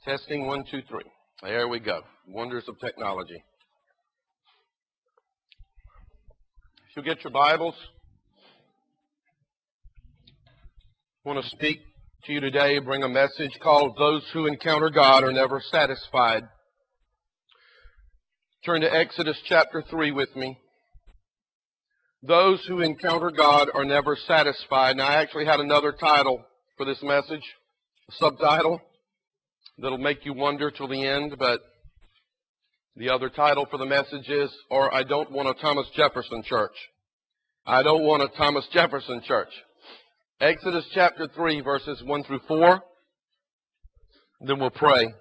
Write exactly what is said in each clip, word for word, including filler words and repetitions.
Testing one, two, three. There we go. Wonders of technology. If you'll get your Bibles, I want to speak to you today, bring a message called Those Who Encounter God Are Never Satisfied. Turn to Exodus chapter three with me. Those who encounter God are never satisfied. Now, I actually had another title for this message, a subtitle that'll make you wonder till the end, but the other title for the message is, or I don't want a Thomas Jefferson church. I don't want a Thomas Jefferson church. Exodus chapter three, verses one through four. Then we'll pray.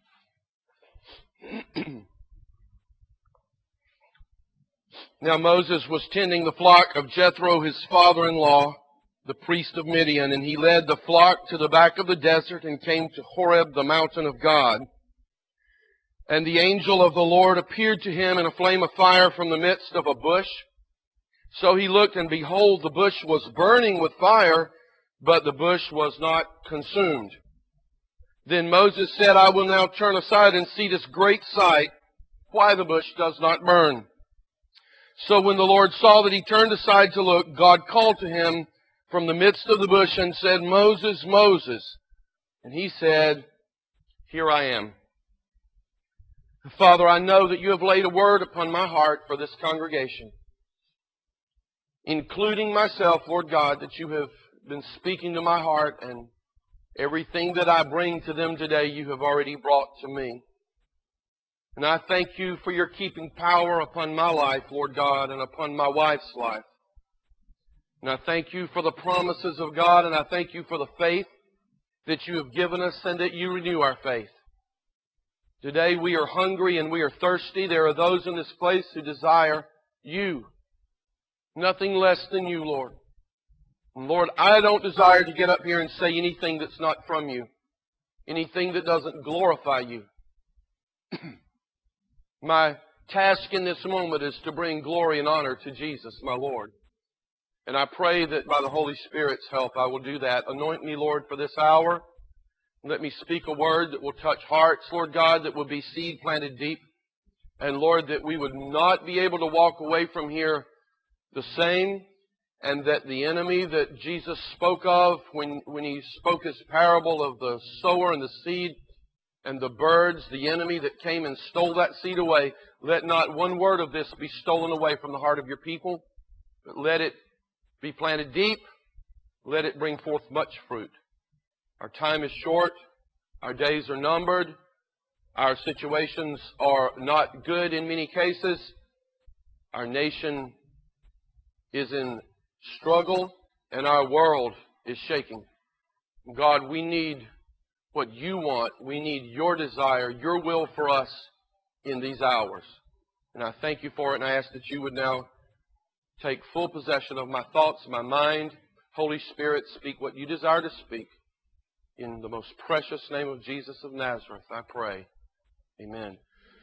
Now Moses was tending the flock of Jethro, his father-in-law, the priest of Midian, and he led the flock to the back of the desert and came to Horeb, the mountain of God. And the angel of the Lord appeared to him in a flame of fire from the midst of a bush. So he looked, and behold, the bush was burning with fire, but the bush was not consumed. Then Moses said, I will now turn aside and see this great sight, why the bush does not burn. So when the Lord saw that he turned aside to look, God called to him from the midst of the bush and said, Moses, Moses. And he said, Here I am. Father, I know that you have laid a word upon my heart for this congregation, including myself, Lord God, that you have been speaking to my heart, and everything that I bring to them today you have already brought to me. And I thank you for your keeping power upon my life, Lord God, and upon my wife's life. And I thank you for the promises of God, and I thank you for the faith that you have given us and that you renew our faith. Today we are hungry and we are thirsty. There are those in this place who desire you. Nothing less than you, Lord. And Lord, I don't desire to get up here and say anything that's not from you. Anything that doesn't glorify you. My task in this moment is to bring glory and honor to Jesus, my Lord. And I pray that by the Holy Spirit's help I will do that. Anoint me, Lord, for this hour. Let me speak a word that will touch hearts, Lord God, that will be seed planted deep. And Lord, that we would not be able to walk away from here the same, and that the enemy that Jesus spoke of when, when he spoke his parable of the sower and the seed and the birds, the enemy that came and stole that seed away, let not one word of this be stolen away from the heart of your people, but let it be planted deep. Let it bring forth much fruit. Our time is short. Our days are numbered. Our situations are not good in many cases. Our nation is in struggle, and our world is shaking. God, we need what you want. We need your desire, your will for us in these hours. And I thank you for it, and I ask that you would now take full possession of my thoughts, my mind. Holy Spirit, speak what you desire to speak. In the most precious name of Jesus of Nazareth, I pray. Amen.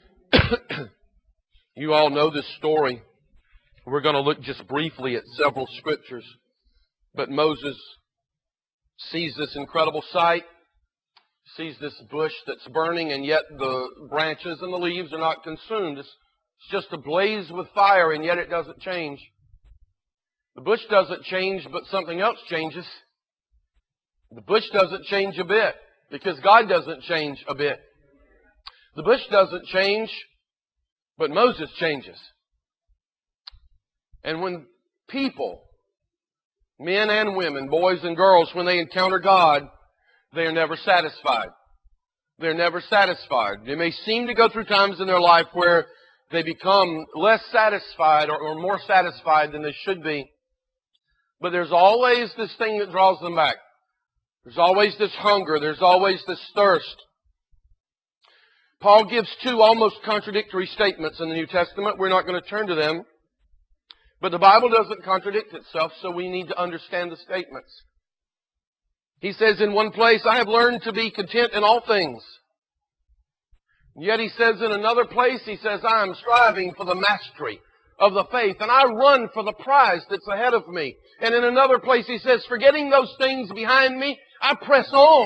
You all know this story. We're going to look just briefly at several scriptures. But Moses sees this incredible sight, sees this bush that's burning, and yet the branches and the leaves are not consumed. It's just ablaze with fire, and yet it doesn't change. The bush doesn't change, but something else changes. The bush doesn't change a bit, because God doesn't change a bit. The bush doesn't change, but Moses changes. And when people, men and women, boys and girls, when they encounter God, they are never satisfied. They're never satisfied. They may seem to go through times in their life where they become less satisfied or, or more satisfied than they should be. But there's always this thing that draws them back. There's always this hunger. There's always this thirst. Paul gives two almost contradictory statements in the New Testament. We're not going to turn to them. But the Bible doesn't contradict itself, so we need to understand the statements. He says in one place, I have learned to be content in all things. Yet he says in another place, he says, I am striving for the mastery of the faith, and I run for the prize that's ahead of me. And in another place he says, forgetting those things behind me, I press on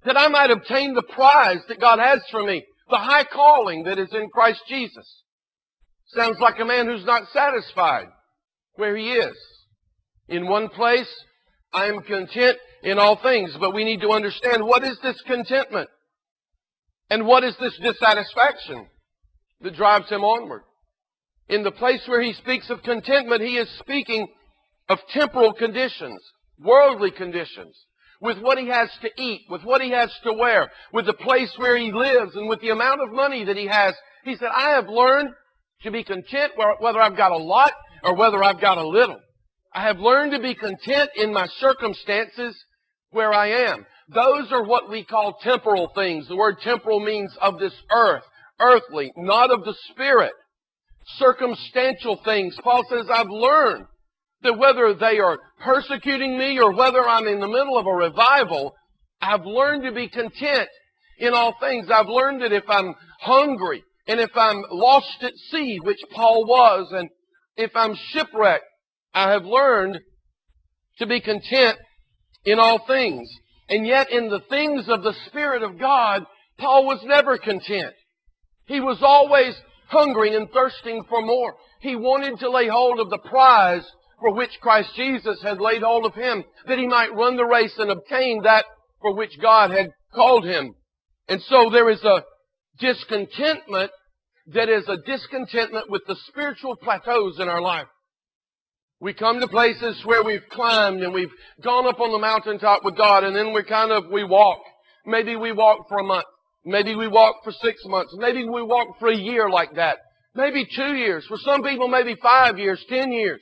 that I might obtain the prize that God has for me, the high calling that is in Christ Jesus. Sounds like a man who's not satisfied where he is. In one place, I am content in all things, but we need to understand, what is this contentment? And what is this dissatisfaction that drives him onward? In the place where he speaks of contentment, he is speaking of temporal conditions, worldly conditions, with what he has to eat, with what he has to wear, with the place where he lives, and with the amount of money that he has. He said, I have learned to be content whether I've got a lot or whether I've got a little. I have learned to be content in my circumstances where I am. Those are what we call temporal things. The word temporal means of this earth, earthly, not of the spirit. Circumstantial things. Paul says, I've learned that whether they are persecuting me or whether I'm in the middle of a revival, I've learned to be content in all things. I've learned that if I'm hungry and if I'm lost at sea, which Paul was, and if I'm shipwrecked, I have learned to be content in all things. And yet in the things of the Spirit of God, Paul was never content. He was always hungering and thirsting for more. He wanted to lay hold of the prize for which Christ Jesus had laid hold of him, that he might run the race and obtain that for which God had called him. And so there is a discontentment that is a discontentment with the spiritual plateaus in our life. We come to places where we've climbed and we've gone up on the mountaintop with God, and then we kind of, we walk. Maybe we walk for a month. Maybe we walk for six months. Maybe we walk for a year like that. Maybe two years. For some people, maybe five years, ten years.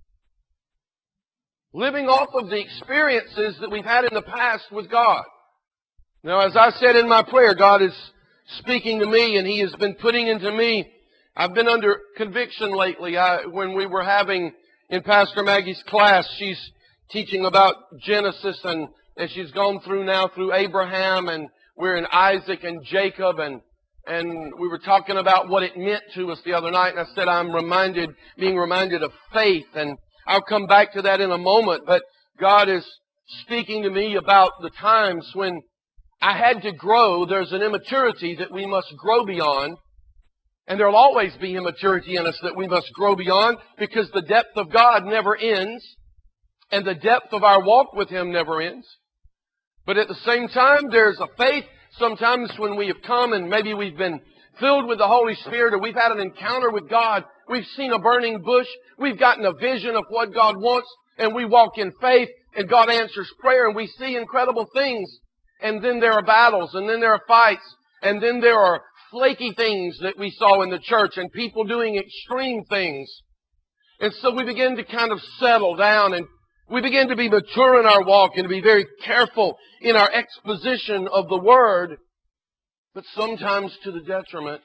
Living off of the experiences that we've had in the past with God. Now, as I said in my prayer, God is speaking to me, and He has been putting into me. I've been under conviction lately. I, when we were having in Pastor Maggie's class, she's teaching about Genesis, and as she's gone through now through Abraham, and we're in Isaac and Jacob, and and we were talking about what it meant to us the other night, and I said I'm reminded, being reminded of faith, and I'll come back to that in a moment, but God is speaking to me about the times when I had to grow. There's an immaturity that we must grow beyond. And there will always be immaturity in us that we must grow beyond, because the depth of God never ends. And the depth of our walk with Him never ends. But at the same time, there's a faith sometimes when we have come and maybe we've been filled with the Holy Spirit, or we've had an encounter with God. We've seen a burning bush. We've gotten a vision of what God wants. And we walk in faith, and God answers prayer, and we see incredible things. And then there are battles, and then there are fights, and then there are flaky things that we saw in the church, and people doing extreme things. And so we begin to kind of settle down, and we begin to be mature in our walk and to be very careful in our exposition of the Word, but sometimes to the detriment,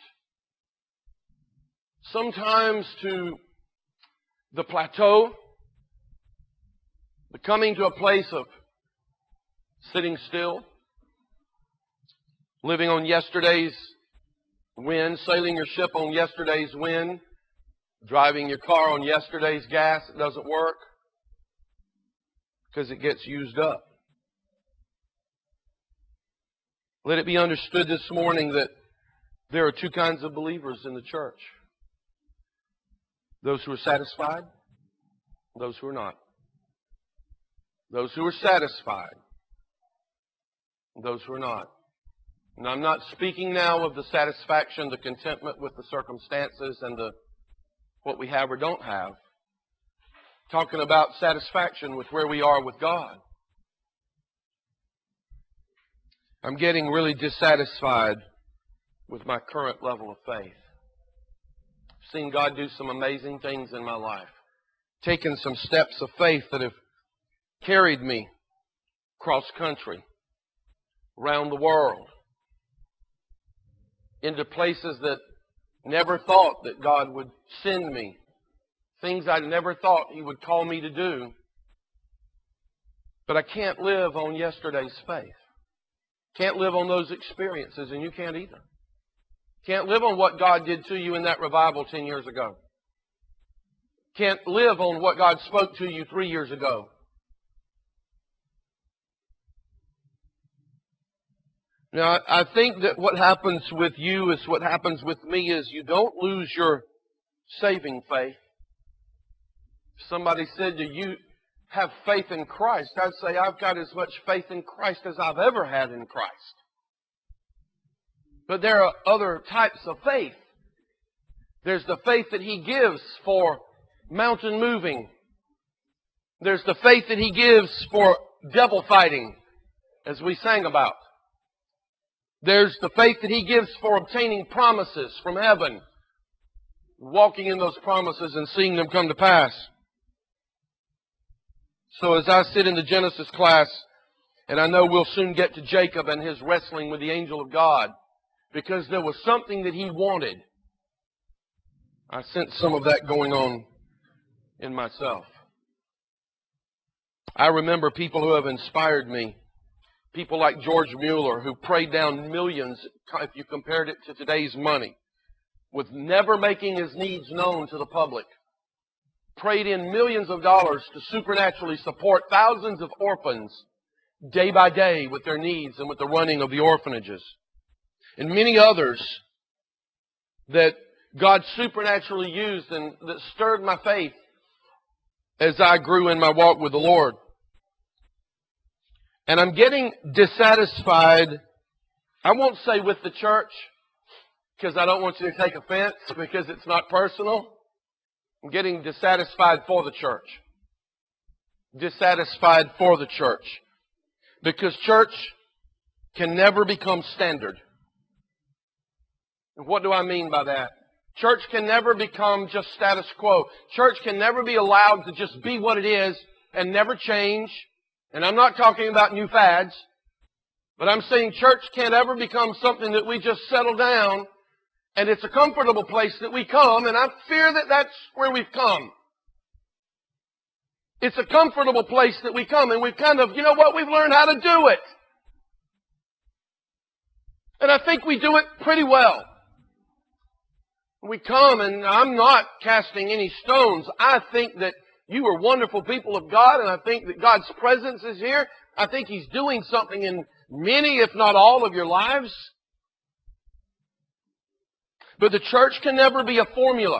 sometimes to the plateau, the coming to a place of sitting still, living on yesterday's wind, sailing your ship on yesterday's wind, driving your car on yesterday's gas. It doesn't work because it gets used up. Let it be understood this morning that there are two kinds of believers in the church. Those who are satisfied, those who are not. Those who are satisfied, those who are not. And I'm not speaking now of the satisfaction, the contentment with the circumstances and the what we have or don't have. Talking about satisfaction with where we are with God. I'm getting really dissatisfied with my current level of faith. I've seen God do some amazing things in my life. Taken some steps of faith that have carried me cross country, around the world, into places that never thought that God would send me. Things I never thought He would call me to do. But I can't live on yesterday's faith. Can't live on those experiences, and you can't either. Can't live on what God did to you in that revival ten years ago. Can't live on what God spoke to you three years ago. Now, I think that what happens with you is what happens with me is you don't lose your saving faith. If somebody said to you, have faith in Christ, I'd say I've got as much faith in Christ as I've ever had in Christ. But there are other types of faith. There's the faith that He gives for mountain moving. There's the faith that He gives for devil fighting, as we sang about. There's the faith that He gives for obtaining promises from heaven, walking in those promises and seeing them come to pass. So as I sit in the Genesis class, and I know we'll soon get to Jacob and his wrestling with the angel of God, because there was something that he wanted, I sense some of that going on in myself. I remember people who have inspired me. People like George Mueller, who prayed down millions, if you compared it to today's money, with never making his needs known to the public. Prayed in millions of dollars to supernaturally support thousands of orphans day by day with their needs and with the running of the orphanages. And many others that God supernaturally used and that stirred my faith as I grew in my walk with the Lord. And I'm getting dissatisfied, I won't say with the church, because I don't want you to take offense, because it's not personal. I'm getting dissatisfied for the church. Dissatisfied for the church. Because church can never become standard. And what do I mean by that? Church can never become just status quo. Church can never be allowed to just be what it is and never change. And I'm not talking about new fads, but I'm saying church can't ever become something that we just settle down and it's a comfortable place that we come, and I fear that that's where we've come. It's a comfortable place that we come, and we've kind of, you know what, we've learned how to do it. And I think we do it pretty well. We come, and I'm not casting any stones. I think that you are wonderful people of God, and I think that God's presence is here. I think He's doing something in many, if not all, of your lives. But the church can never be a formula.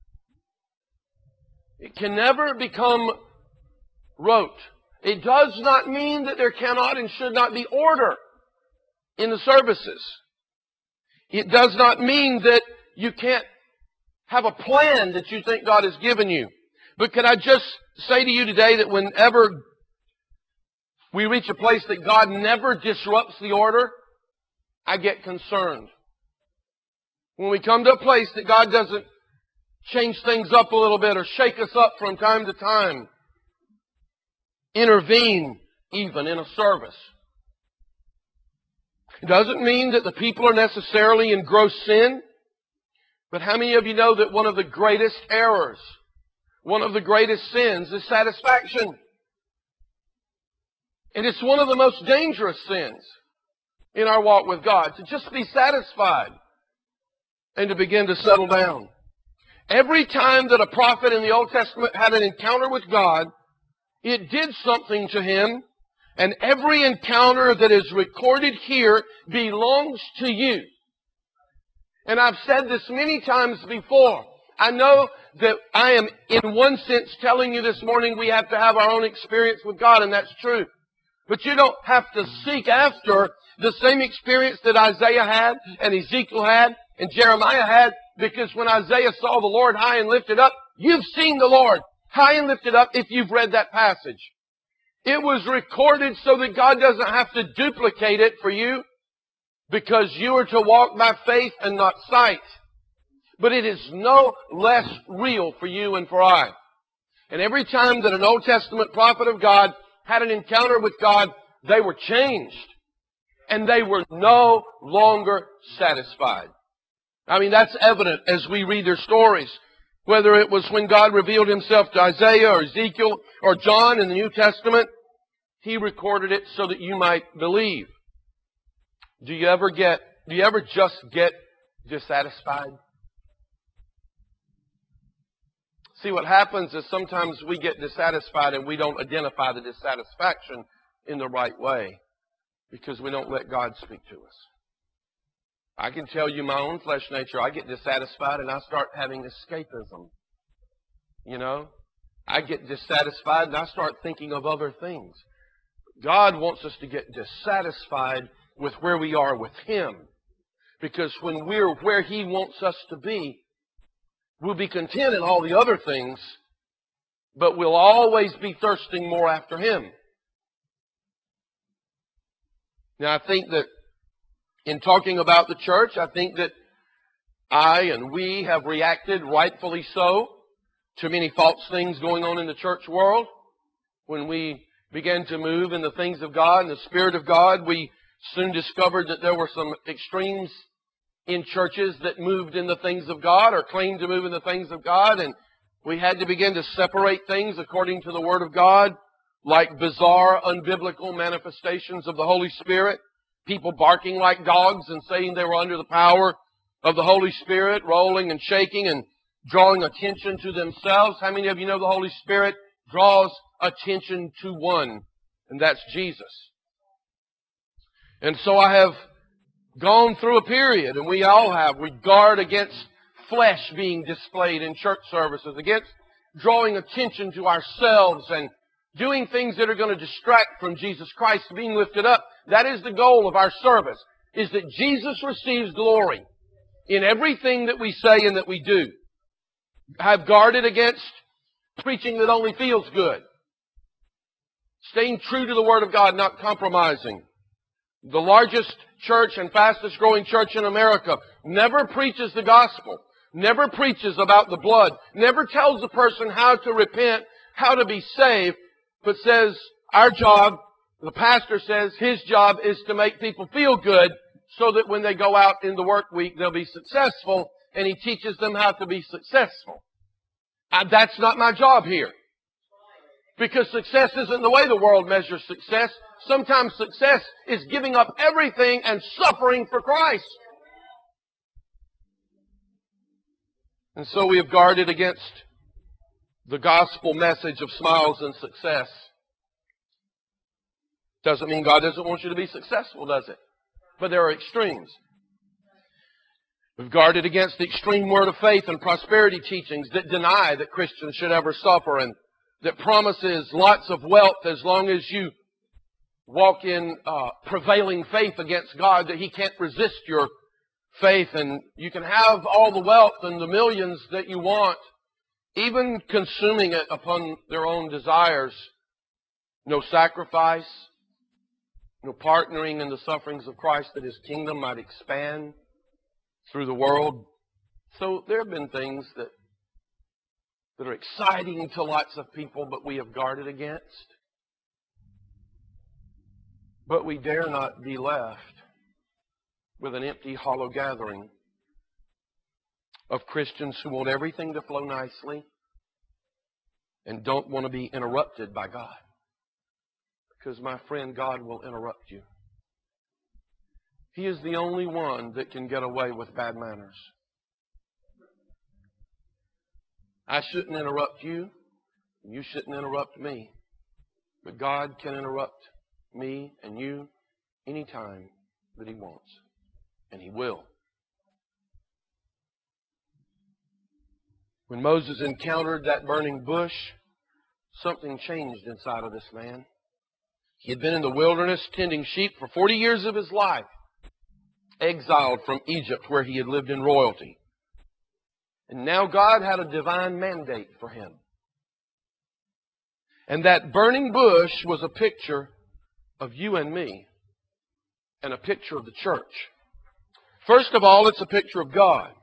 It can never become rote. It does not mean that there cannot and should not be order in the services. It does not mean that you can't have a plan that you think God has given you. But can I just say to you today that whenever we reach a place that God never disrupts the order, I get concerned. When we come to a place that God doesn't change things up a little bit or shake us up from time to time, intervene even in a service. It doesn't mean that the people are necessarily in gross sin, but how many of you know that one of the greatest errors, one of the greatest sins is satisfaction? And it's one of the most dangerous sins in our walk with God, to just be satisfied and to begin to settle down. Every time that a prophet in the Old Testament had an encounter with God, it did something to him, and every encounter that is recorded here belongs to you. And I've said this many times before. I know that I am, in one sense, telling you this morning we have to have our own experience with God, and that's true. But you don't have to seek after the same experience that Isaiah had, and Ezekiel had, and Jeremiah had, because when Isaiah saw the Lord high and lifted up, you've seen the Lord high and lifted up if you've read that passage. It was recorded so that God doesn't have to duplicate it for you, because you are to walk by faith and not sight. But it is no less real for you and for I. And every time that an Old Testament prophet of God had an encounter with God, they were changed. And they were no longer satisfied. I mean, that's evident as we read their stories. Whether it was when God revealed Himself to Isaiah or Ezekiel or John in the New Testament, He recorded it so that you might believe. Do you ever get, do you ever just get dissatisfied? See, what happens is sometimes we get dissatisfied and we don't identify the dissatisfaction in the right way. Because we don't let God speak to us. I can tell you my own flesh nature. I get dissatisfied and I start having escapism. You know, I get dissatisfied and I start thinking of other things. God wants us to get dissatisfied with where we are with Him. Because when we're where He wants us to be, we'll be content in all the other things, but we'll always be thirsting more after Him. Now, I think that in talking about the church, I think that I and we have reacted rightfully so to many false things going on in the church world. When we began to move in the things of God and the Spirit of God, we soon discovered that there were some extremes in churches that moved in the things of God or claimed to move in the things of God, and we had to begin to separate things according to the Word of God, like bizarre, unbiblical manifestations of the Holy Spirit, people barking like dogs and saying they were under the power of the Holy Spirit, rolling and shaking and drawing attention to themselves. How many of you know the Holy Spirit draws attention to one, and that's Jesus? And so I have gone through a period, and we all have, we guard against flesh being displayed in church services, against drawing attention to ourselves and doing things that are going to distract from Jesus Christ being lifted up. That is the goal of our service, is that Jesus receives glory in everything that we say and that we do. I've guarded against preaching that only feels good. Staying true to the Word of God, not compromising. The largest church and fastest growing church in America never preaches the gospel, never preaches about the blood, never tells a person how to repent, how to be saved, but says our job, the pastor says his job is to make people feel good so that when they go out in the work week they'll be successful, and he teaches them how to be successful. I, that's not my job here. Because success isn't the way the world measures success. Sometimes success is giving up everything and suffering for Christ. And so we have guarded against the gospel message of smiles and success. Doesn't mean God doesn't want you to be successful, does it? But there are extremes. We've guarded against the extreme word of faith and prosperity teachings that deny that Christians should ever suffer, and that promises lots of wealth as long as you walk in uh, prevailing faith against God, that He can't resist your faith, and you can have all the wealth and the millions that you want, even consuming it upon their own desires. No sacrifice, no partnering in the sufferings of Christ, that His kingdom might expand through the world. So there have been things that that are exciting to lots of people, but we have guarded against. But we dare not be left with an empty, hollow gathering of Christians who want everything to flow nicely and don't want to be interrupted by God. Because, my friend, God will interrupt you. He is the only one that can get away with bad manners. I shouldn't interrupt you. You shouldn't interrupt me. But God can interrupt me and you anytime that He wants. And He will. When Moses encountered that burning bush, something changed inside of this man. He had been in the wilderness tending sheep for forty years of his life, exiled from Egypt where he had lived in royalty. And now God had a divine mandate for him. And that burning bush was a picture of you and me, and a picture of the church. First of all, it's a picture of God.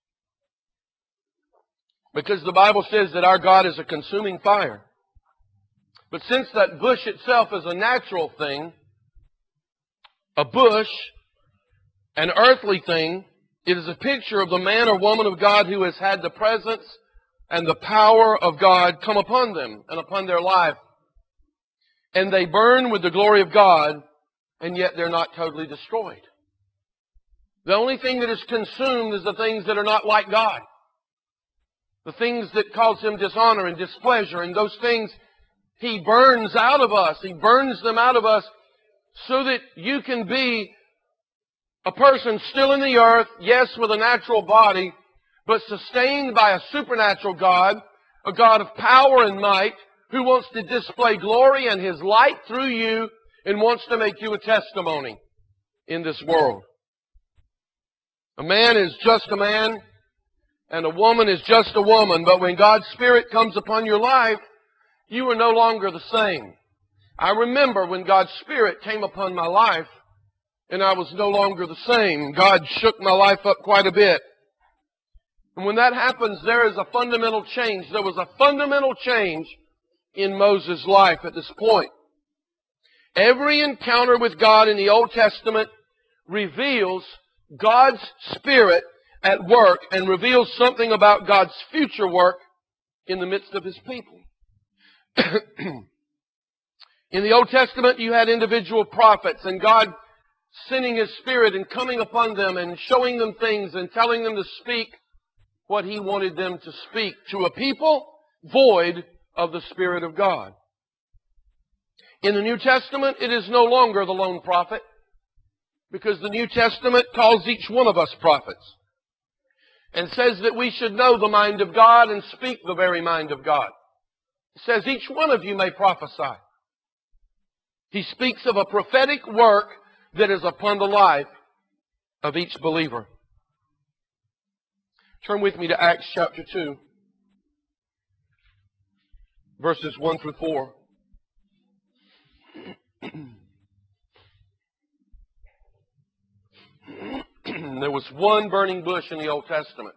Because the Bible says that our God is a consuming fire. But since that bush itself is a natural thing, a bush, an earthly thing, it is a picture of the man or woman of God who has had the presence and the power of God come upon them and upon their life. And they burn with the glory of God, and yet they're not totally destroyed. The only thing that is consumed is the things that are not like God. The things that cause Him dishonor and displeasure, and those things He burns out of us. He burns them out of us so that you can be a person still in the earth, yes, with a natural body, but sustained by a supernatural God, a God of power and might, who wants to display glory and His light through you and wants to make you a testimony in this world. A man is just a man, and a woman is just a woman, but when God's Spirit comes upon your life, you are no longer the same. I remember when God's Spirit came upon my life, and I was no longer the same. God shook my life up quite a bit. And when that happens, there is a fundamental change. There was a fundamental change in Moses' life at this point. Every encounter with God in the Old Testament reveals God's Spirit at work and reveals something about God's future work in the midst of His people. In the Old Testament, you had individual prophets, and God sending His Spirit and coming upon them and showing them things and telling them to speak what He wanted them to speak to a people void of the Spirit of God. In the New Testament, it is no longer the lone prophet, because the New Testament calls each one of us prophets and says that we should know the mind of God and speak the very mind of God. It says each one of you may prophesy. He speaks of a prophetic work that is upon the life of each believer. Turn with me to Acts chapter two, verses one through four. There was one burning bush in the Old Testament.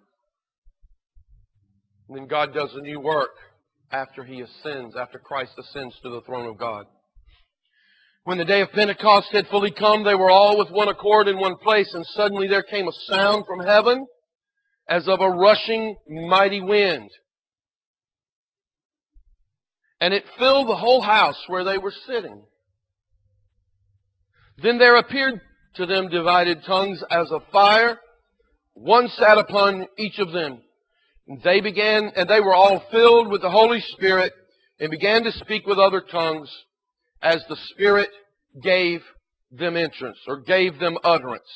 And then God does a new work after He ascends, after Christ ascends to the throne of God. When the day of Pentecost had fully come, they were all with one accord in one place, and suddenly there came a sound from heaven as of a rushing mighty wind. And it filled the whole house where they were sitting. Then there appeared to them divided tongues as of fire. One sat upon each of them. And they began, and they were all filled with the Holy Spirit, and began to speak with other tongues as the Spirit gave them entrance, or gave them utterance.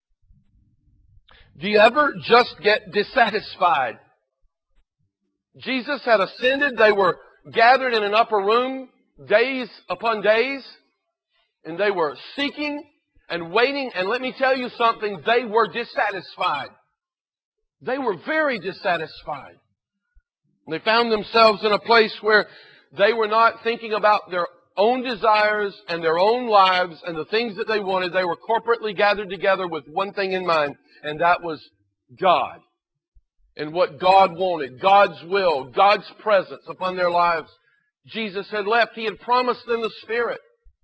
Do you ever just get dissatisfied? Jesus had ascended. They were gathered in an upper room days upon days, and they were seeking and waiting. And let me tell you something, they were dissatisfied. They were very dissatisfied. They found themselves in a place where they were not thinking about their own desires and their own lives and the things that they wanted. They were corporately gathered together with one thing in mind, and that was God. And what God wanted, God's will, God's presence upon their lives. Jesus had left. He had promised them the Spirit.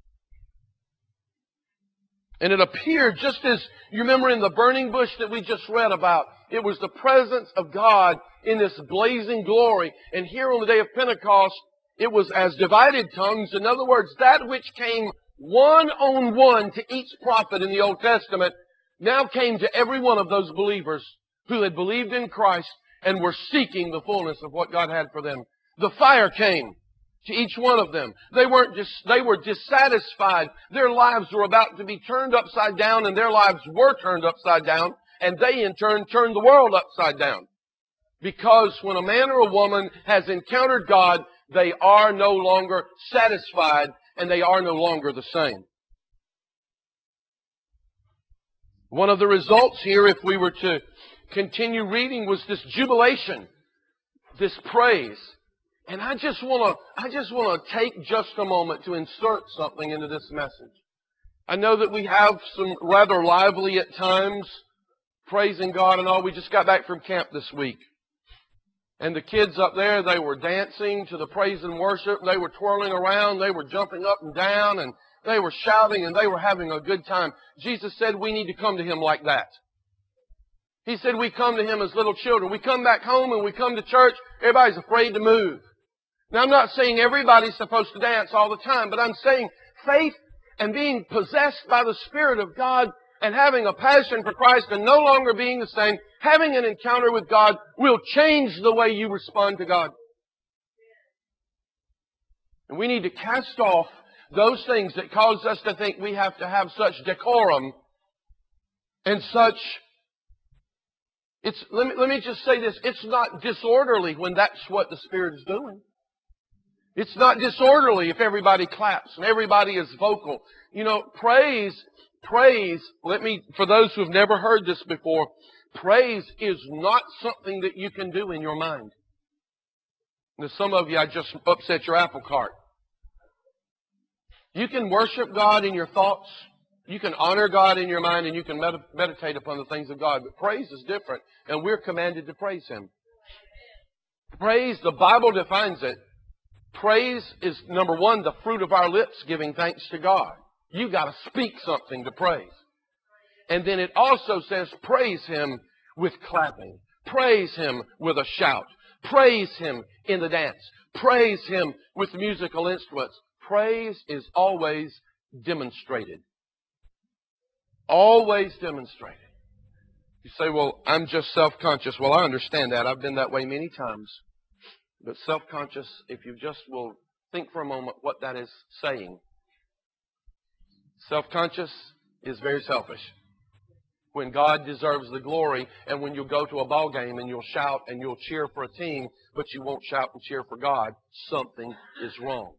And it appeared, just as you remember in the burning bush that we just read about, it was the presence of God in this blazing glory. And here on the day of Pentecost, it was as divided tongues. In other words, that which came one on one to each prophet in the Old Testament now came to every one of those believers who had believed in Christ and were seeking the fullness of what God had for them. The fire came to each one of them. They weren't just, they were dissatisfied. Their lives were about to be turned upside down, and their lives were turned upside down, and they in turn turned the world upside down. Because when a man or a woman has encountered God, they are no longer satisfied, and they are no longer the same. One of the results here, if we were to continue reading, was this jubilation, this praise. And I just want to, I just want to take just a moment to insert something into this message. I know that we have some rather lively at times, praising God and all. We just got back from camp this week. And the kids up there, they were dancing to the praise and worship. They were twirling around. They were jumping up and down, and they were shouting, and they were having a good time. Jesus said we need to come to Him like that. He said we come to Him as little children. We come back home and we come to church, everybody's afraid to move. Now, I'm not saying everybody's supposed to dance all the time, but I'm saying faith and being possessed by the Spirit of God and having a passion for Christ and no longer being the same, having an encounter with God will change the way you respond to God. And we need to cast off those things that cause us to think we have to have such decorum and such... It's, let me, let me just say this. It's not disorderly when that's what the Spirit is doing. It's not disorderly if everybody claps and everybody is vocal. You know, praise, praise, let me, for those who have never heard this before, praise is not something that you can do in your mind. Now, some of you, I just upset your apple cart. You can worship God in your thoughts. You can honor God in your mind, and you can med- meditate upon the things of God. But praise is different, and we're commanded to praise Him. Praise, the Bible defines it. Praise is, number one, the fruit of our lips giving thanks to God. You've got to speak something to praise. And then it also says praise Him with clapping. Praise Him with a shout. Praise Him in the dance. Praise Him with musical instruments. Praise is always demonstrated. Always demonstrated. You say, well, I'm just self-conscious. Well, I understand that. I've been that way many times. But self-conscious, if you just will think for a moment what that is saying. Self-conscious is very selfish. When God deserves the glory, and when you go to a ball game and you'll shout and you'll cheer for a team, but you won't shout and cheer for God, something is wrong.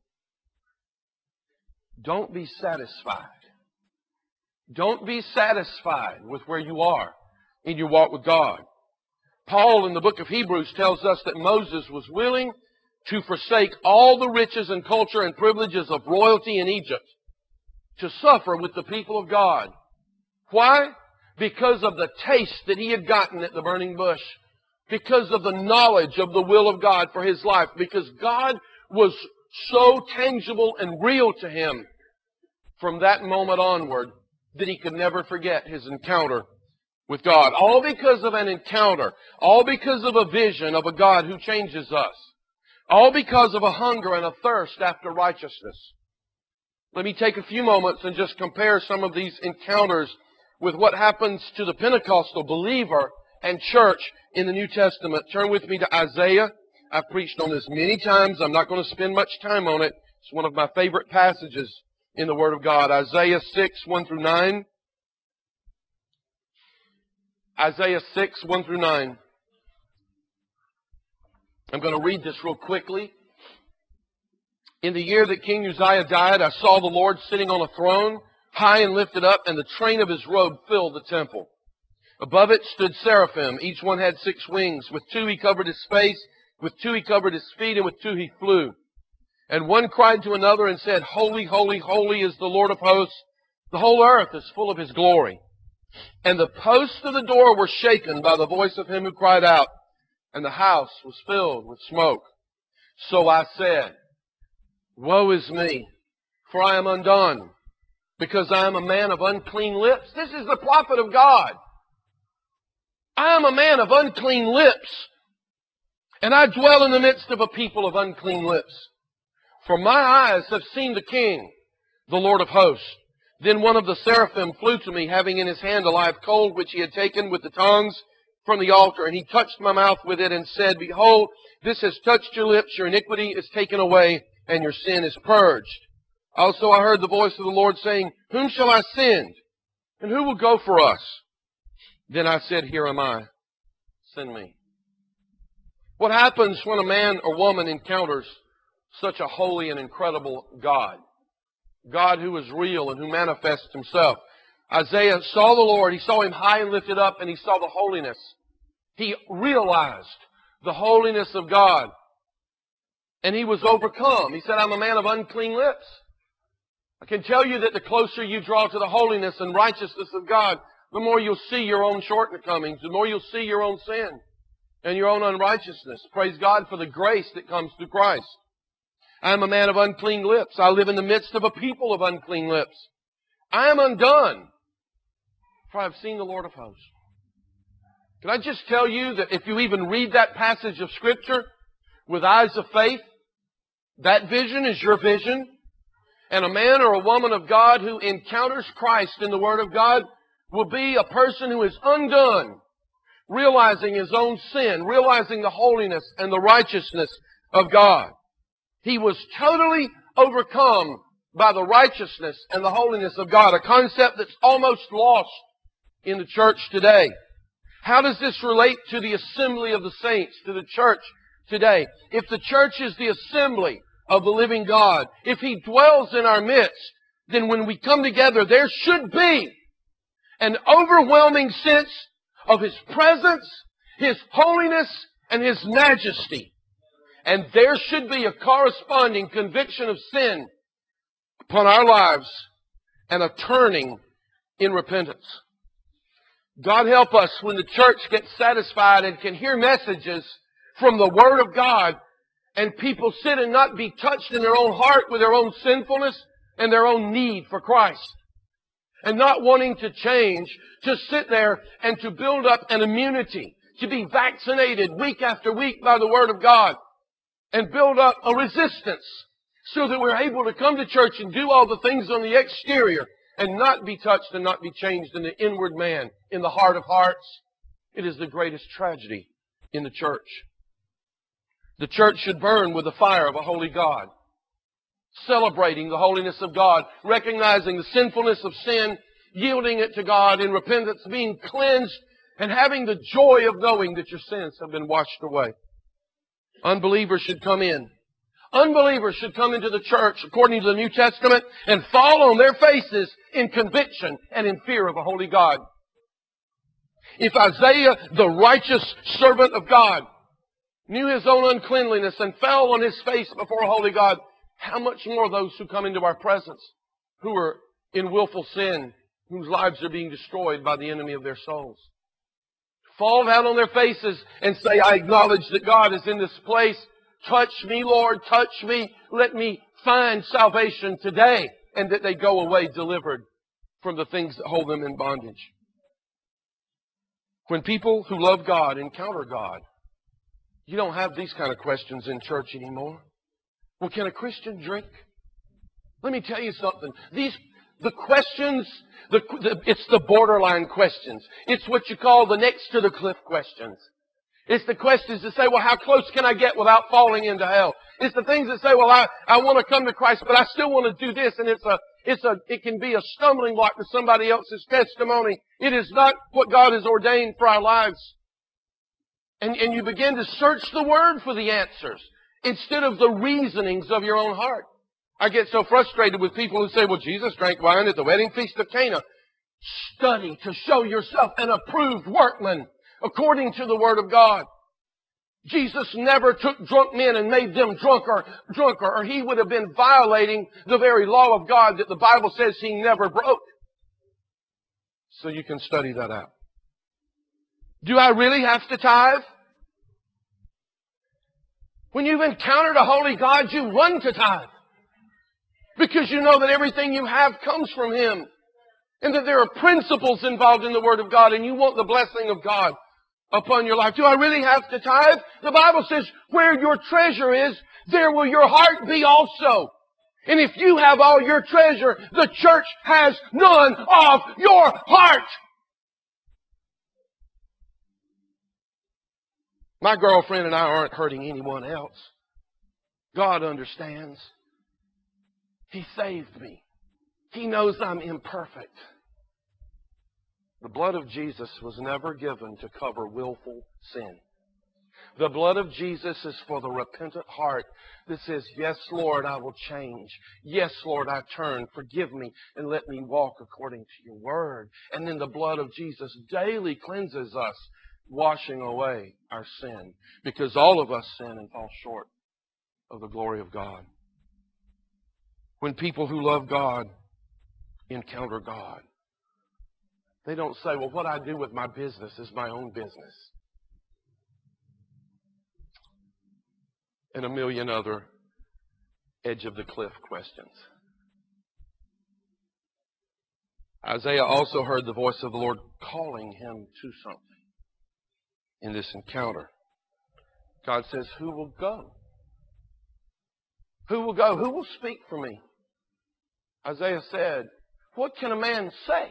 Don't be satisfied. Don't be satisfied with where you are in your walk with God. Paul in the book of Hebrews tells us that Moses was willing to forsake all the riches and culture and privileges of royalty in Egypt to suffer with the people of God. Why? Because of the taste that he had gotten at the burning bush. Because of the knowledge of the will of God for his life. Because God was so tangible and real to him from that moment onward that he could never forget his encounter with God. All because of an encounter. All because of a vision of a God who changes us. All because of a hunger and a thirst after righteousness. Let me take a few moments and just compare some of these encounters with what happens to the Pentecostal believer and church in the New Testament. Turn with me to Isaiah. I've preached on this many times. I'm not going to spend much time on it. It's one of my favorite passages in the Word of God. Isaiah six, one through nine. Isaiah six, one through nine. I'm going to read this real quickly. In the year that King Uzziah died, I saw the Lord sitting on a throne, high and lifted up, and the train of his robe filled the temple. Above it stood seraphim. Each one had six wings. With two he covered his face, with two he covered his feet, and with two he flew. And one cried to another and said, Holy, holy, holy is the Lord of hosts. The whole earth is full of his glory. And the posts of the door were shaken by the voice of him who cried out, and the house was filled with smoke. So I said, Woe is me, for I am undone, because I am a man of unclean lips. This is the prophet of God. I am a man of unclean lips, and I dwell in the midst of a people of unclean lips. For my eyes have seen the King, the Lord of hosts. Then one of the seraphim flew to me, having in his hand a live coal, which he had taken with the tongs from the altar. And he touched my mouth with it and said, Behold, this has touched your lips, your iniquity is taken away, and your sin is purged. Also I heard the voice of the Lord saying, Whom shall I send? And who will go for us? Then I said, Here am I. Send me. What happens when a man or woman encounters such a holy and incredible God? God who is real and who manifests himself. Isaiah saw the Lord. He saw him high and lifted up, and he saw the holiness. He realized the holiness of God. And he was overcome. He said, I'm a man of unclean lips. I can tell you that the closer you draw to the holiness and righteousness of God, the more you'll see your own shortcomings, the more you'll see your own sin and your own unrighteousness. Praise God for the grace that comes through Christ. I am a man of unclean lips. I live in the midst of a people of unclean lips. I am undone, for I have seen the Lord of hosts. Can I just tell you that if you even read that passage of Scripture with eyes of faith, that vision is your vision. And a man or a woman of God who encounters Christ in the Word of God will be a person who is undone, realizing his own sin, realizing the holiness and the righteousness of God. He was totally overcome by the righteousness and the holiness of God, a concept that's almost lost in the church today. How does this relate to the assembly of the saints, to the church today? If the church is the assembly of the living God, if He dwells in our midst, then when we come together, there should be an overwhelming sense of His presence, His holiness, and His majesty. And there should be a corresponding conviction of sin upon our lives and a turning in repentance. God help us when the church gets satisfied and can hear messages from the Word of God and people sit and not be touched in their own heart with their own sinfulness and their own need for Christ. And not wanting to change, to sit there and to build up an immunity, to be vaccinated week after week by the Word of God and build up a resistance so that we're able to come to church and do all the things on the exterior and not be touched and not be changed in the inward man, in the heart of hearts. It is the greatest tragedy in the church. The church should burn with the fire of a holy God, celebrating the holiness of God, recognizing the sinfulness of sin, yielding it to God in repentance, being cleansed, and having the joy of knowing that your sins have been washed away. Unbelievers should come in. Unbelievers should come into the church, according to the New Testament, and fall on their faces in conviction and in fear of a holy God. If Isaiah, the righteous servant of God, knew his own uncleanliness and fell on his face before a holy God, how much more those who come into our presence, who are in willful sin, whose lives are being destroyed by the enemy of their souls. Fall down on their faces and say, I acknowledge that God is in this place. Touch me, Lord, touch me. Let me find salvation today. And that they go away delivered from the things that hold them in bondage. When people who love God encounter God, you don't have these kind of questions in church anymore. Well, can a Christian drink? Let me tell you something. These, the questions, the, the, it's the borderline questions. It's what you call the next to the cliff questions. It's the questions that say, well, how close can I get without falling into hell? It's the things that say, well, I, I want to come to Christ, but I still want to do this. And it's a, it's a, it can be a stumbling block to somebody else's testimony. It is not what God has ordained for our lives. And, and you begin to search the Word for the answers instead of the reasonings of your own heart. I get so frustrated with people who say, well, Jesus drank wine at the wedding feast of Cana. Study to show yourself an approved workman according to the Word of God. Jesus never took drunk men and made them drunker, drunker, or He would have been violating the very law of God that the Bible says He never broke. So you can study that out. Do I really have to tithe? When you've encountered a holy God, you run to tithe. Because you know that everything you have comes from Him. And that there are principles involved in the Word of God, and you want the blessing of God upon your life. Do I really have to tithe? The Bible says, where your treasure is, there will your heart be also. And if you have all your treasure, the church has none of your heart. My girlfriend and I aren't hurting anyone else. God understands. He saved me. He knows I'm imperfect. The blood of Jesus was never given to cover willful sin. The blood of Jesus is for the repentant heart that says, yes, Lord, I will change. Yes, Lord, I turn. Forgive me and let me walk according to your word. And then the blood of Jesus daily cleanses us, washing away our sin. Because all of us sin and fall short of the glory of God. When people who love God encounter God, they don't say, well, what I do with my business is my own business. And a million other edge of the cliff questions. Isaiah also heard the voice of the Lord calling him to something in this encounter. God says, who will go? Who will go? Who will speak for me? Isaiah said, what can a man say?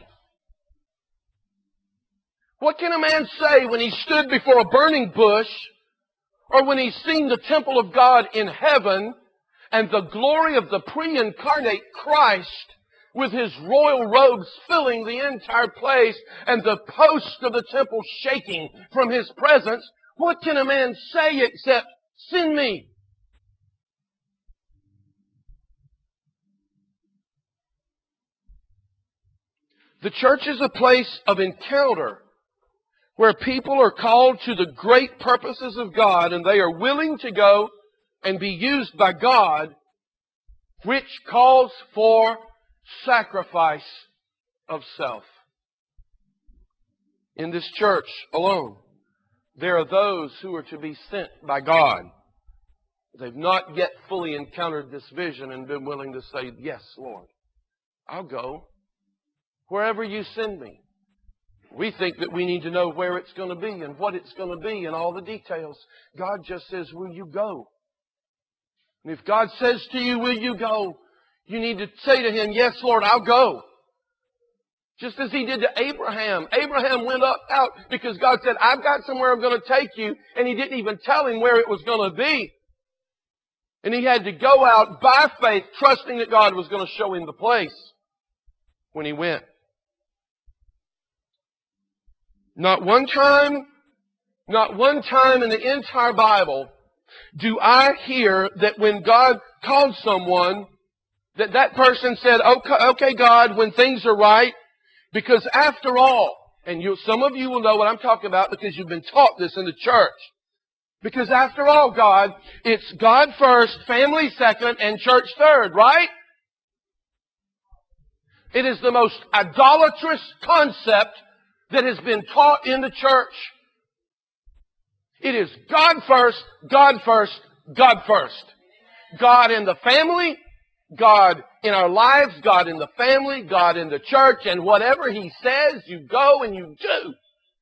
What can a man say when he stood before a burning bush, or when he's seen the temple of God in heaven, and the glory of the pre-incarnate Christ with His royal robes filling the entire place and the posts of the temple shaking from His presence, what can a man say except, send me? The church is a place of encounter where people are called to the great purposes of God and they are willing to go and be used by God, which calls for sacrifice of self. In this church alone, there are those who are to be sent by God. They've not yet fully encountered this vision and been willing to say, yes, Lord, I'll go wherever you send me. We think that we need to know where it's going to be and what it's going to be and all the details. God just says, will you go? And if God says to you, will you go? You need to say to Him, yes, Lord, I'll go. Just as He did to Abraham. Abraham went up out because God said, I've got somewhere I'm going to take you. And He didn't even tell him where it was going to be. And he had to go out by faith, trusting that God was going to show him the place when he went. Not one time, not one time in the entire Bible do I hear that when God called someone, that that person said, okay, okay, God, when things are right, because after all, and you, some of you will know what I'm talking about because you've been taught this in the church. Because after all, God, it's God first, family second, and church third, right? It is the most idolatrous concept that has been taught in the church. It is God first, God first, God first. God in the family, God in our lives, God in the family, God in the church, and whatever He says, you go and you do.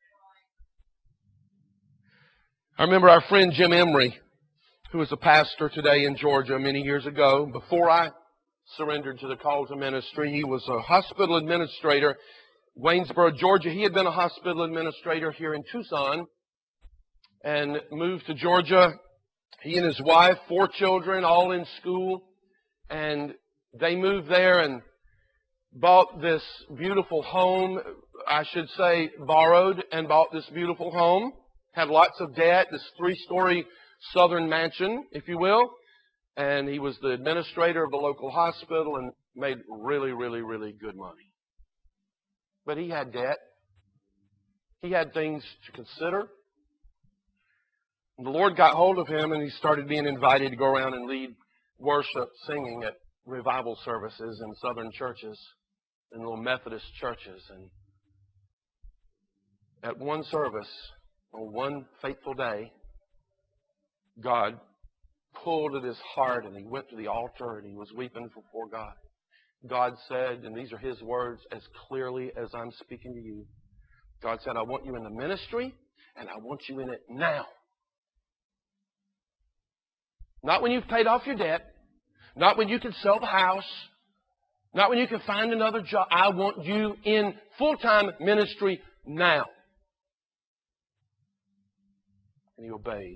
I remember our friend Jim Emery, who was a pastor today in Georgia many years ago. Before I surrendered to the call to ministry, he was a hospital administrator, Waynesboro, Georgia. He had been a hospital administrator here in Tucson and moved to Georgia. He and his wife, four children, all in school. And they moved there and bought this beautiful home. I should say borrowed and bought this beautiful home. Had lots of debt, this three-story southern mansion, if you will. And he was the administrator of the local hospital and made really, really, really good money. But he had debt. He had things to consider. And the Lord got hold of him and he started being invited to go around and lead worship, singing at revival services in southern churches, in little Methodist churches. And at one service, on one fateful day, God pulled at his heart and he went to the altar and he was weeping before God. God said, and these are his words as clearly as I'm speaking to you, God said, I want you in the ministry and I want you in it now. Not when you've paid off your debt, not when you can sell the house, not when you can find another job. I want you in full-time ministry now. And he obeyed.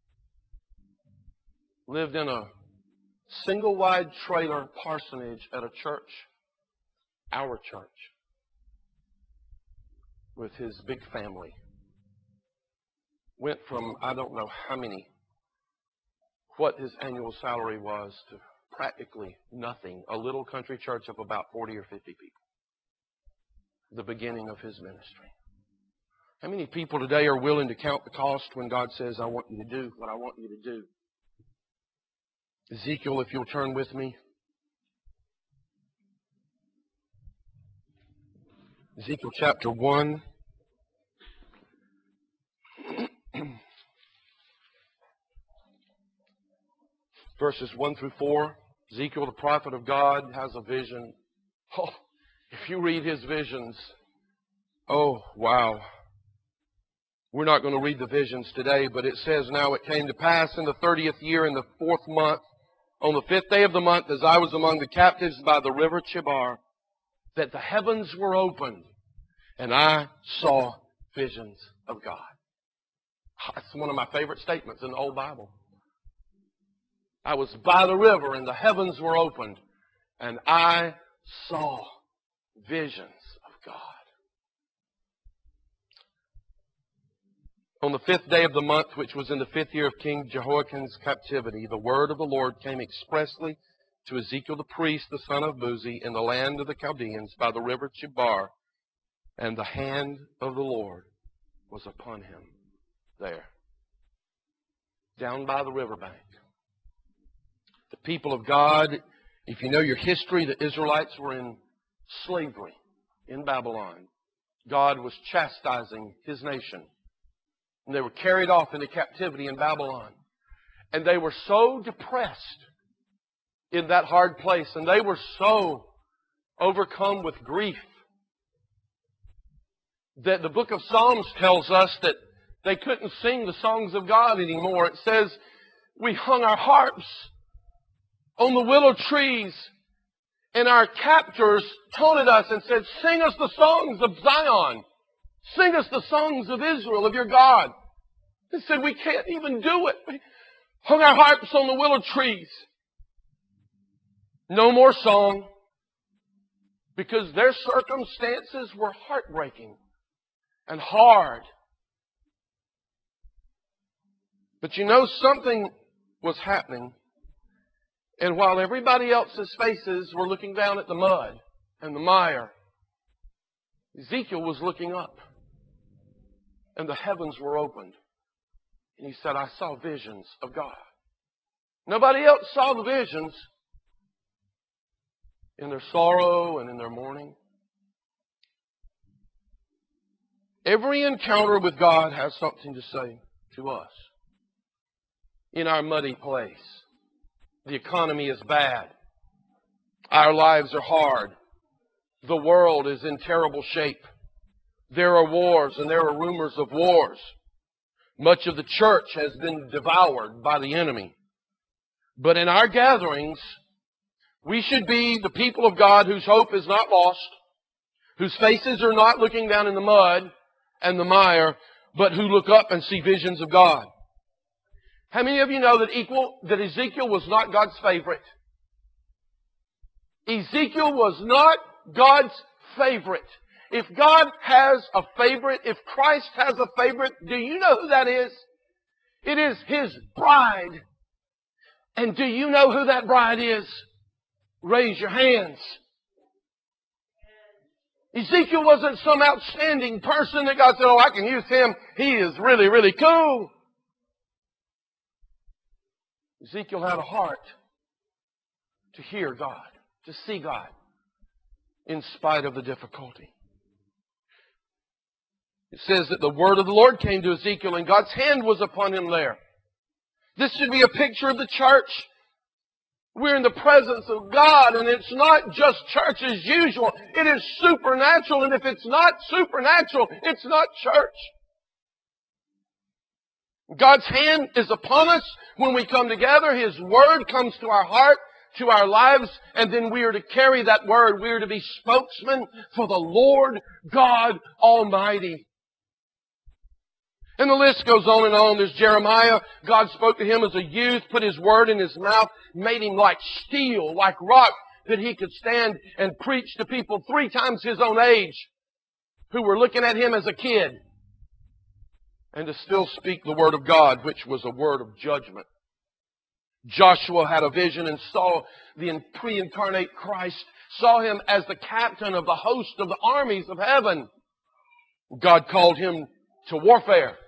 Lived in a single-wide trailer parsonage at a church, our church, with his big family. Went from, I don't know how many, what his annual salary was to practically nothing. A little country church of about forty or fifty people. The beginning of his ministry. How many people today are willing to count the cost when God says, I want you to do what I want you to do? Ezekiel, if you'll turn with me. Ezekiel chapter one. Verses one through four. Ezekiel, the prophet of God, has a vision. Oh, if you read his visions, oh, wow. We're not going to read the visions today, but it says, now it came to pass in the thirtieth year, in the fourth month, on the fifth day of the month, as I was among the captives by the river Chebar, that the heavens were opened, and I saw visions of God. That's one of my favorite statements in the whole Bible. I was by the river and the heavens were opened, and I saw visions of God. On the fifth day of the month, which was in the fifth year of King Jehoiakim's captivity, the word of the Lord came expressly to Ezekiel the priest, the son of Buzi, in the land of the Chaldeans by the river Chebar, and the hand of the Lord was upon him there, down by the riverbank. The people of God, if you know your history, the Israelites were in slavery in Babylon. God was chastising His nation. And they were carried off into captivity in Babylon. And they were so depressed in that hard place, and they were so overcome with grief, that the book of Psalms tells us that they couldn't sing the songs of God anymore. It says, we hung our harps on the willow trees, and our captors taunted us and said, sing us the songs of Zion. Sing us the songs of Israel, of your God. They said, we can't even do it. We hung our harps on the willow trees. No more song, because their circumstances were heartbreaking and hard. But you know, something was happening. And while everybody else's faces were looking down at the mud and the mire, Ezekiel was looking up. And the heavens were opened. And he said, I saw visions of God. Nobody else saw the visions in their sorrow and in their mourning. Every encounter with God has something to say to us. In our muddy place, the economy is bad. Our lives are hard. The world is in terrible shape. There are wars and there are rumors of wars. Much of the church has been devoured by the enemy. But in our gatherings, we should be the people of God whose hope is not lost, whose faces are not looking down in the mud and the mire, but who look up and see visions of God. How many of you know that, equal, that Ezekiel was not God's favorite? Ezekiel was not God's favorite. If God has a favorite, if Christ has a favorite, do you know who that is? It is His bride. And do you know who that bride is? Raise your hands. Ezekiel wasn't some outstanding person that God said, oh, I can use him. He is really, really cool. Ezekiel had a heart to hear God, to see God, in spite of the difficulty. It says that the word of the Lord came to Ezekiel and God's hand was upon him there. This should be a picture of the church. We're in the presence of God, and it's not just church as usual. It is supernatural, and if it's not supernatural, it's not church. God's hand is upon us when we come together. His word comes to our heart, to our lives, and then we are to carry that word. We are to be spokesmen for the Lord God Almighty. And the list goes on and on. There's Jeremiah. God spoke to him as a youth, put His word in his mouth, made him like steel, like rock, that he could stand and preach to people three times his own age who were looking at him as a kid, and to still speak the word of God, which was a word of judgment. Joshua had a vision and saw the pre-incarnate Christ, saw Him as the captain of the host of the armies of heaven. God called him to warfare.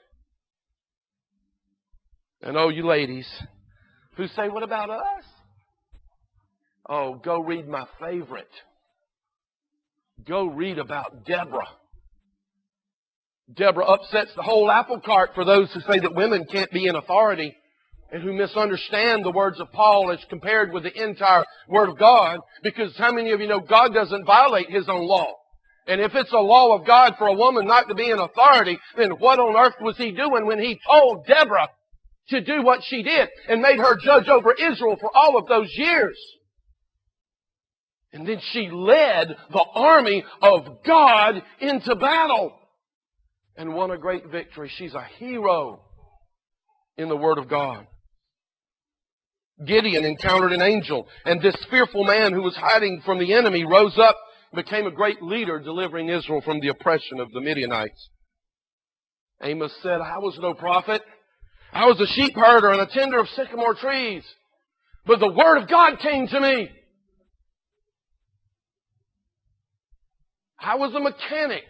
And oh, you ladies who say, what about us? Oh, go read my favorite. Go read about Deborah. Deborah upsets the whole apple cart for those who say that women can't be in authority and who misunderstand the words of Paul as compared with the entire Word of God. Because how many of you know God doesn't violate His own law? And if it's a law of God for a woman not to be in authority, then what on earth was He doing when He told Deborah to do what she did and made her judge over Israel for all of those years? And then she led the army of God into battle and won a great victory. She's a hero in the Word of God. Gideon encountered an angel, and this fearful man who was hiding from the enemy rose up and became a great leader, delivering Israel from the oppression of the Midianites. Amos said, I was no prophet. I was a sheep herder and a tender of sycamore trees. But the word of God came to me. I was a mechanic.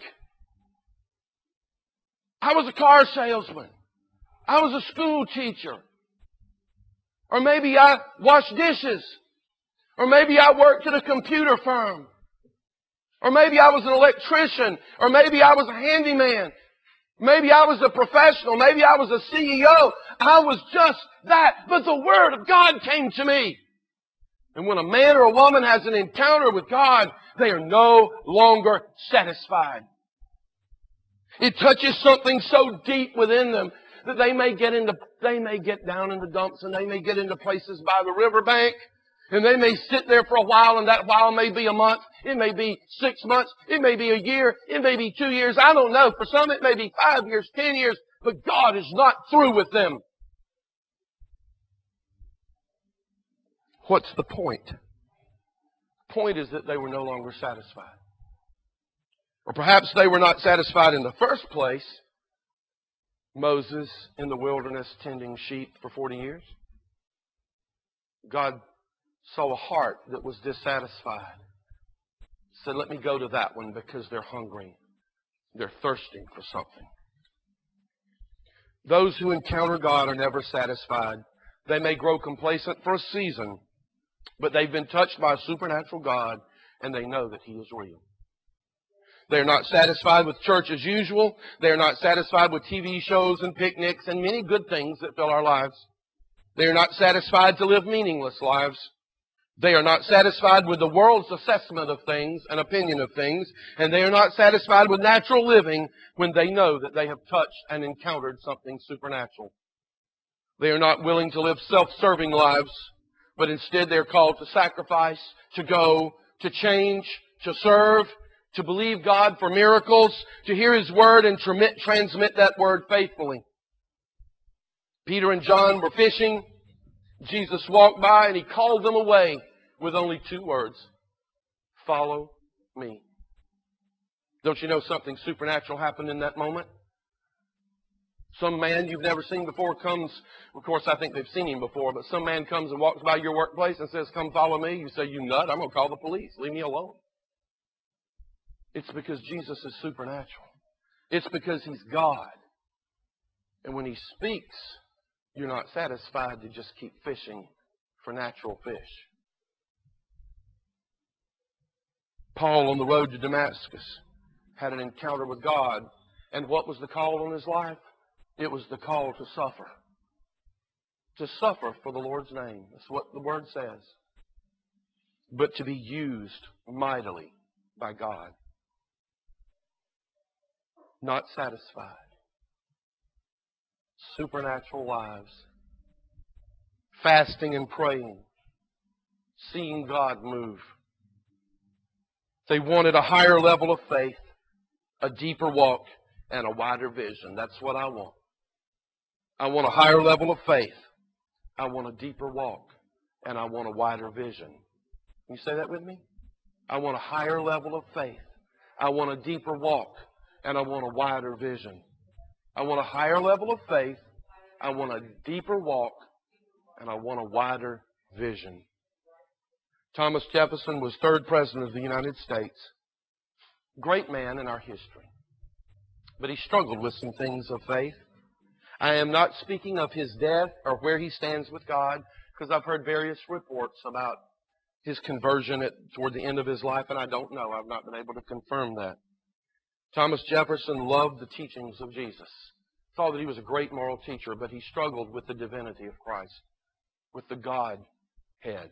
I was a car salesman. I was a school teacher. Or maybe I washed dishes. Or maybe I worked at a computer firm. Or maybe I was an electrician. Or maybe I was a handyman. Maybe I was a professional. Maybe I was a C E O. I was just that. But the Word of God came to me. And when a man or a woman has an encounter with God, they are no longer satisfied. It touches something so deep within them that they may get into, they may get down in the dumps, and they may get into places by the riverbank, and they may sit there for a while, and that while may be a month, it may be six months, it may be a year, it may be two years, I don't know. For some it may be five years, ten years, but God is not through with them. What's the point? The point is that they were no longer satisfied. Or perhaps they were not satisfied in the first place. Moses in the wilderness tending sheep for forty years. God saw a heart that was dissatisfied. Said, let me go to that one because they're hungry. They're thirsting for something. Those who encounter God are never satisfied. They may grow complacent for a season, but they've been touched by a supernatural God, and they know that He is real. They're not satisfied with church as usual. They're not satisfied with T V shows and picnics and many good things that fill our lives. They're not satisfied to live meaningless lives. They are not satisfied with the world's assessment of things and opinion of things. And they are not satisfied with natural living when they know that they have touched and encountered something supernatural. They are not willing to live self-serving lives, but instead they're called to sacrifice, to go, to change, to serve, to believe God for miracles, to hear His Word and transmit that Word faithfully. Peter and John were fishing. Jesus walked by and He called them away with only two words. Follow me. Don't you know something supernatural happened in that moment? Some man you've never seen before comes, of course I think they've seen him before, but some man comes and walks by your workplace and says, come follow me. You say, you nut, I'm going to call the police. Leave me alone. It's because Jesus is supernatural. It's because He's God. And when He speaks, you're not satisfied to just keep fishing for natural fish. Paul on the road to Damascus had an encounter with God. And what was the call on his life? It was the call to suffer. To suffer for the Lord's name. That's what the Word says. But to be used mightily by God. Not satisfied. Supernatural lives. Fasting and praying. Seeing God move. They wanted a higher level of faith, a deeper walk, and a wider vision. That's what I want. I want a higher level of faith. I want a deeper walk, and I want a wider vision. Can you say that with me? I want a higher level of faith. I want a deeper walk, and I want a wider vision. I want a higher level of faith. I want a deeper walk, and I want a wider vision. Thomas Jefferson was third president of the United States. Great man in our history. But he struggled with some things of faith. I am not speaking of his death or where he stands with God, because I've heard various reports about his conversion at, toward the end of his life, and I don't know. I've not been able to confirm that. Thomas Jefferson loved the teachings of Jesus. Thought that he was a great moral teacher, but he struggled with the divinity of Christ, with the Godhead.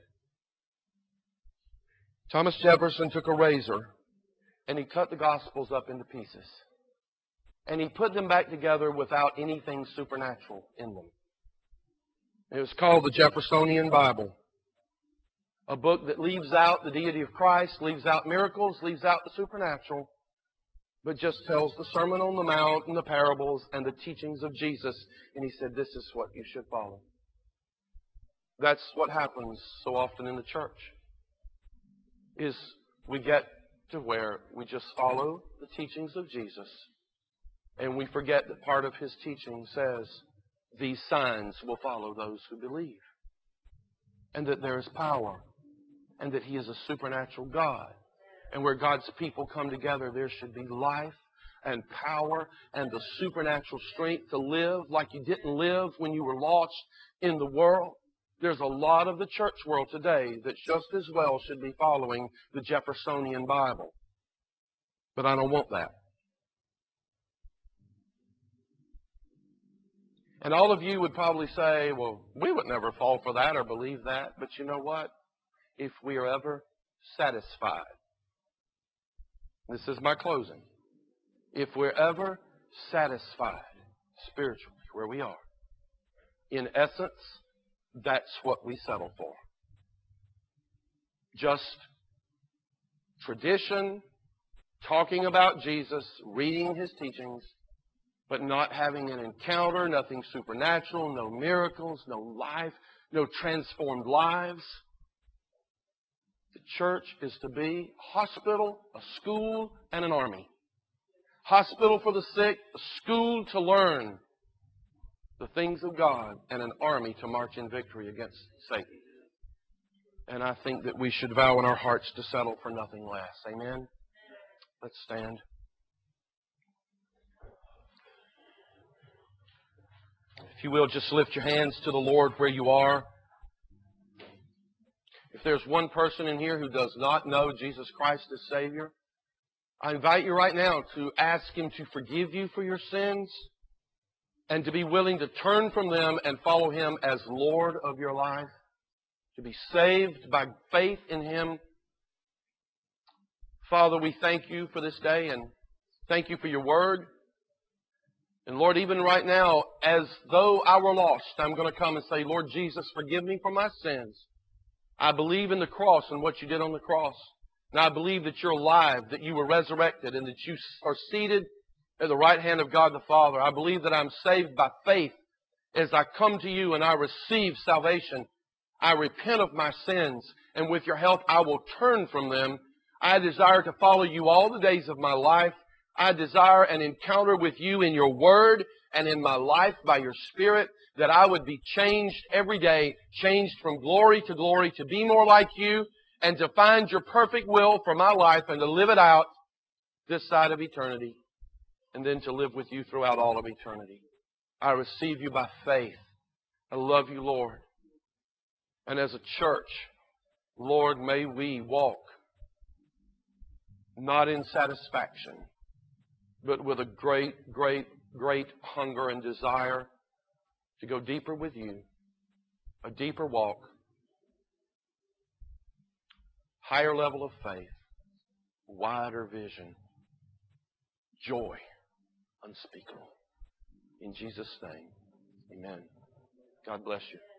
Thomas Jefferson took a razor and he cut the Gospels up into pieces. And he put them back together without anything supernatural in them. It was called the Jeffersonian Bible. A book that leaves out the deity of Christ, leaves out miracles, leaves out the supernatural, but just tells the Sermon on the Mount and the parables and the teachings of Jesus. And he said, this is what you should follow. That's what happens so often in the church, is we get to where we just follow the teachings of Jesus, and we forget that part of His teaching says, these signs will follow those who believe, and that there is power, and that He is a supernatural God. And where God's people come together, there should be life and power and the supernatural strength to live like you didn't live when you were lost in the world. There's a lot of the church world today that just as well should be following the Jeffersonian Bible. But I don't want that. And all of you would probably say, well, we would never fall for that or believe that. But you know what? If we are ever satisfied, this is my closing. If we're ever satisfied spiritually where we are, in essence, that's what we settle for. Just tradition, talking about Jesus, reading His teachings, but not having an encounter, nothing supernatural, no miracles, no life, no transformed lives. The church is to be a hospital, a school, and an army. Hospital for the sick, a school to learn the things of God, and an army to march in victory against Satan. And I think that we should vow in our hearts to settle for nothing less. Amen? Let's stand. If you will, just lift your hands to the Lord where you are. If there's one person in here who does not know Jesus Christ as Savior, I invite you right now to ask Him to forgive you for your sins and to be willing to turn from them and follow Him as Lord of your life, to be saved by faith in Him. Father, we thank You for this day and thank You for Your Word. And Lord, even right now, as though I were lost, I'm going to come and say, Lord Jesus, forgive me for my sins. I believe in the cross and what You did on the cross. And I believe that You're alive, that You were resurrected, and that You are seated at the right hand of God the Father. I believe that I'm saved by faith as I come to You and I receive salvation. I repent of my sins, and with Your help, I will turn from them. I desire to follow You all the days of my life. I desire an encounter with You in Your Word and in my life by Your Spirit, that I would be changed every day, changed from glory to glory, to be more like You, and to find Your perfect will for my life and to live it out this side of eternity, and then to live with You throughout all of eternity. I receive You by faith. I love You, Lord. And as a church, Lord, may we walk not in satisfaction, but with a great, great, great hunger and desire to go deeper with You, a deeper walk, higher level of faith, wider vision, joy unspeakable. In Jesus' name, amen. God bless you.